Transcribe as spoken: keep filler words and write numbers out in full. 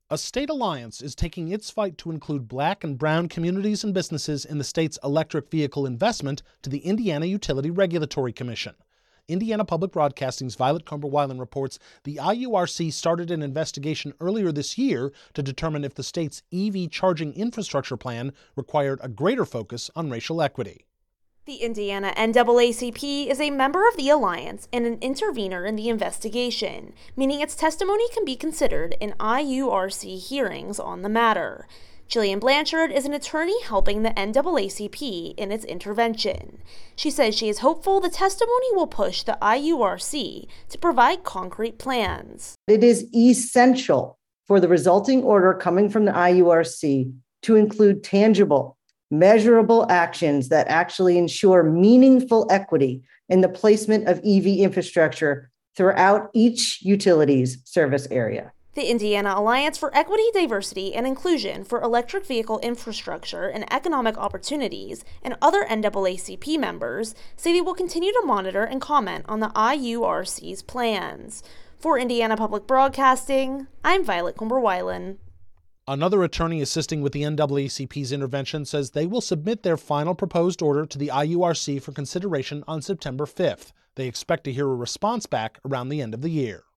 A state alliance is taking its fight to include black and brown communities and businesses in the state's electric vehicle investment to the Indiana Utility Regulatory Commission. Indiana Public Broadcasting's Violet Kumber-Weiland reports the I U R C started an investigation earlier this year to determine if the state's E V charging infrastructure plan required a greater focus on racial equity. The Indiana N double A C P is a member of the Alliance and an intervener in the investigation, meaning its testimony can be considered in I U R C hearings on the matter. Jillian Blanchard is an attorney helping the N double A C P in its intervention. She says she is hopeful the testimony will push the I U R C to provide concrete plans. It is essential for the resulting order coming from the I U R C to include tangible, measurable actions that actually ensure meaningful equity in the placement of E V infrastructure throughout each utility's service area. The Indiana Alliance for Equity, Diversity, and Inclusion for Electric Vehicle Infrastructure and Economic Opportunities and other N double A C P members say they will continue to monitor and comment on the I U R C's plans. For Indiana Public Broadcasting, I'm Violet Kumber-Weiland. Another attorney assisting with the N double A C P's intervention says they will submit their final proposed order to the I U R C for consideration on September fifth. They expect to hear a response back around the end of the year.